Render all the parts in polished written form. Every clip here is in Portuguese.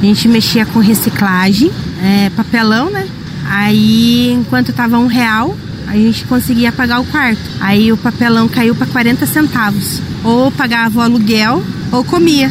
A gente mexia com reciclagem, papelão, né? Aí, enquanto tava R$1, a gente conseguia pagar o quarto. Aí o papelão caiu para 40 centavos. Ou pagava o aluguel, ou comia.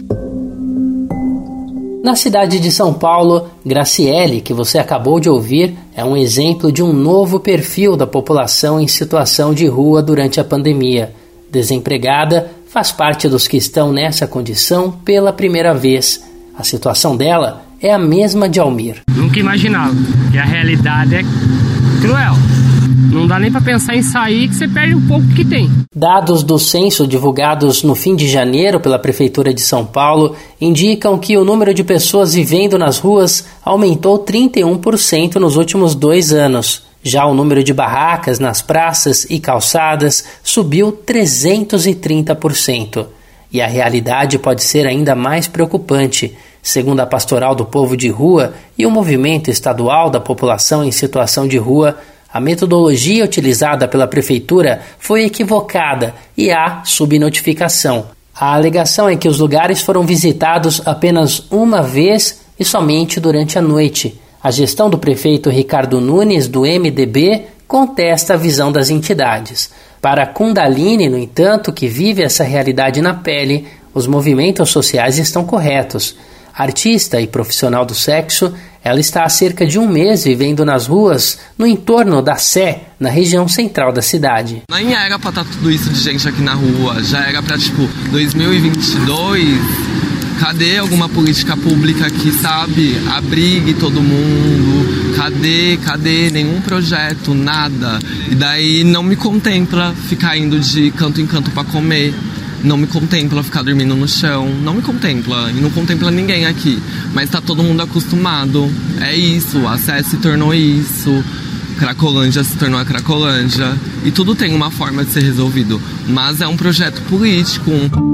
Na cidade de São Paulo, Graciele, que você acabou de ouvir, é um exemplo de um novo perfil da população em situação de rua durante a pandemia. Desempregada, faz parte dos que estão nessa condição pela primeira vez. A situação dela é a mesma de Almir. Nunca imaginava, que a realidade é cruel. Não dá nem para pensar em sair, que você perde um pouco que tem. Dados do censo divulgados no fim de janeiro pela Prefeitura de São Paulo indicam que o número de pessoas vivendo nas ruas aumentou 31% nos últimos 2 anos. Já o número de barracas nas praças e calçadas subiu 330%. E a realidade pode ser ainda mais preocupante. Segundo a Pastoral do Povo de Rua e o Movimento Estadual da População em Situação de Rua, a metodologia utilizada pela Prefeitura foi equivocada e há subnotificação. A alegação é que os lugares foram visitados apenas uma vez e somente durante a noite. A gestão do prefeito Ricardo Nunes, do MDB, contesta a visão das entidades. Para Kundalini, no entanto, que vive essa realidade na pele, os movimentos sociais estão corretos. Artista e profissional do sexo, ela está há cerca de 1 mês vivendo nas ruas no entorno da Sé, na região central da cidade. Nem era pra estar tudo isso de gente aqui na rua, já era pra 2022, cadê alguma política pública que, sabe, abrigue todo mundo, cadê nenhum projeto, nada. E daí não me contempla ficar indo de canto em canto pra comer. Não me contempla ficar dormindo no chão, não me contempla e não contempla ninguém aqui, mas tá todo mundo acostumado, é isso, a Sé se tornou isso, Cracolândia se tornou a Cracolândia e tudo tem uma forma de ser resolvido, mas é um projeto político.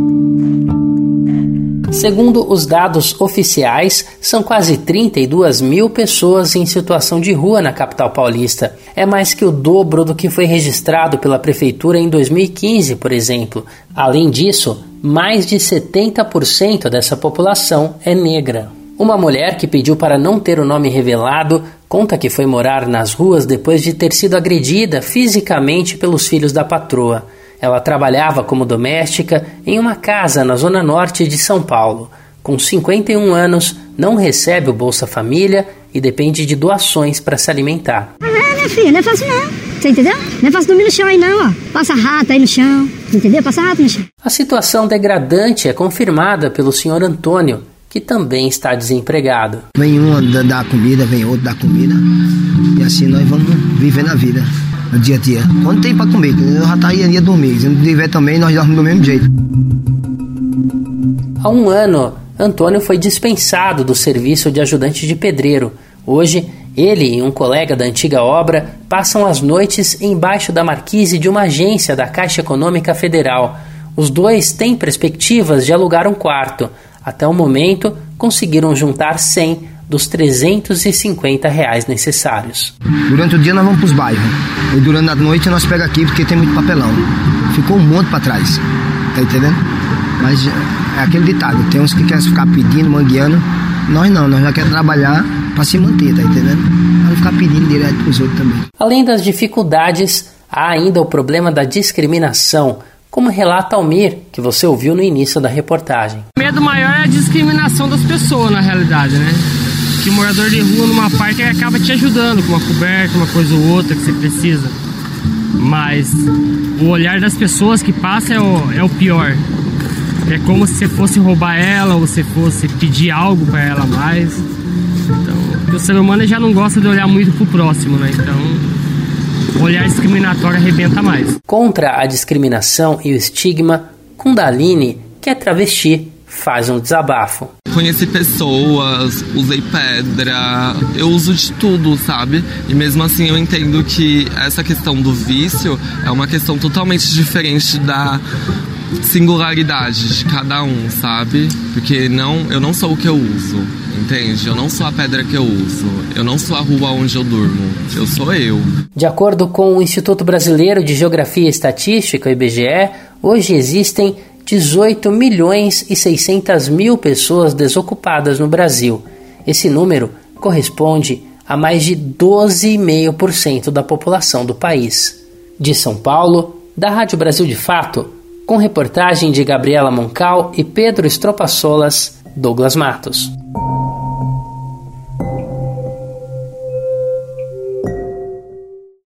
Segundo os dados oficiais, são quase 32 mil pessoas em situação de rua na capital paulista. É mais que o dobro do que foi registrado pela Prefeitura em 2015, por exemplo. Além disso, mais de 70% dessa população é negra. Uma mulher que pediu para não ter o nome revelado conta que foi morar nas ruas depois de ter sido agredida fisicamente pelos filhos da patroa. Ela trabalhava como doméstica em uma casa na zona norte de São Paulo. Com 51 anos, não recebe o Bolsa Família e depende de doações para se alimentar. Minha filha, não é fácil não. Você entendeu? Não é fácil dormir no chão aí não, ó. Passa rato aí no chão, entendeu? Passa rato no chão. A situação degradante é confirmada pelo senhor Antônio, que também está desempregado. Vem um dar comida, vem outro dar comida. E assim nós vamos viver na vida. No dia a dia. Quando tem pra comer, eu já ia dormir. Se não tiver também, nós dormimos do mesmo jeito. Há 1 ano, Antônio foi dispensado do serviço de ajudante de pedreiro. Hoje, ele e um colega da antiga obra passam as noites embaixo da marquise de uma agência da Caixa Econômica Federal. Os dois têm perspectivas de alugar um quarto. Até o momento, conseguiram juntar 100 dos R$350 necessários. Durante o dia nós vamos para os bairros e durante a noite nós pegamos aqui porque tem muito papelão. Ficou um monte para trás, tá entendendo? Mas é aquele ditado, tem uns que querem ficar pedindo, mangueando. Nós não, nós já queremos trabalhar para se manter, tá entendendo? Não ficar pedindo direto para os outros também. Além das dificuldades, há ainda o problema da discriminação, como relata Almir, que você ouviu no início da reportagem. O medo maior é a discriminação das pessoas, na realidade, né? Que o morador de rua numa parte acaba te ajudando com uma coberta, uma coisa ou outra que você precisa. Mas o olhar das pessoas que passa é o pior. É como se você fosse roubar ela ou você fosse pedir algo para ela a mais. Então, o ser humano já não gosta de olhar muito pro próximo, né? Então, o olhar discriminatório arrebenta mais. Contra a discriminação e o estigma, Kundalini, que é travesti, faz um desabafo. Conheci pessoas, usei pedra, eu uso de tudo, sabe? E mesmo assim eu entendo que essa questão do vício é uma questão totalmente diferente da singularidade de cada um, sabe? Porque eu não sou o que eu uso, entende? Eu não sou a pedra que eu uso, eu não sou a rua onde eu durmo, eu sou eu. De acordo com o Instituto Brasileiro de Geografia e Estatística, o IBGE, hoje existem 18 milhões e 600 mil pessoas desocupadas no Brasil. Esse número corresponde a mais de 12,5% da população do país. De São Paulo, da Rádio Brasil de Fato, com reportagem de Gabriela Moncal e Pedro Estropaçolas, Douglas Matos.